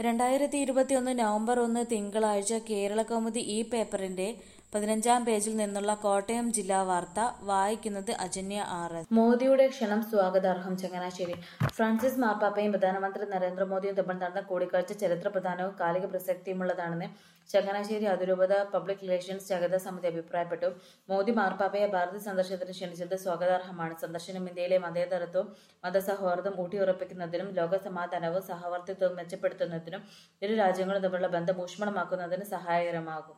2021 November 1 തിങ്കളാഴ്ച കേരളകൗമുദി ഈ പേപ്പറിന്റെ 15-ാം പേജിൽ നിന്നുള്ള കോട്ടയം ജില്ലാ വാർത്ത വായിക്കുന്നത് അജന്യ ആർ.എസ്. മോദിയുടെ ക്ഷണം സ്വാഗതാർഹം. ചങ്ങനാശ്ശേരി. ഫ്രാൻസിസ് മാർപ്പാപ്പയും പ്രധാനമന്ത്രി നരേന്ദ്രമോദിയും തമ്മിൽ നടന്ന കൂടിക്കാഴ്ച ചരിത്രപ്രധാനവും കാലിക പ്രസക്തിയുമുള്ളതാണെന്ന് ചങ്ങനാശ്ശേരി അതിരൂപത പബ്ലിക് റിലേഷൻസ് ജാഗ്രതാ സമിതി അഭിപ്രായപ്പെട്ടു. മോദി മാർപ്പാപ്പയെ ഭാരത സന്ദർശനത്തിന് ക്ഷണിച്ചത് സ്വാഗതാർഹമാണ്. സന്ദർശനം ഇന്ത്യയിലെ മതേതരത്വവും മതസൗഹാർദ്ദവും ഊട്ടിയുറപ്പിക്കുന്നതിനും ലോകസമാധാനവും സഹവർത്തിത്വവും മെച്ചപ്പെടുത്തുന്നതിനും ഇരു രാജ്യങ്ങളും തമ്മിലുള്ള ബന്ധം ഊഷ്മളമാക്കുന്നതിന് സഹായകരമാകും.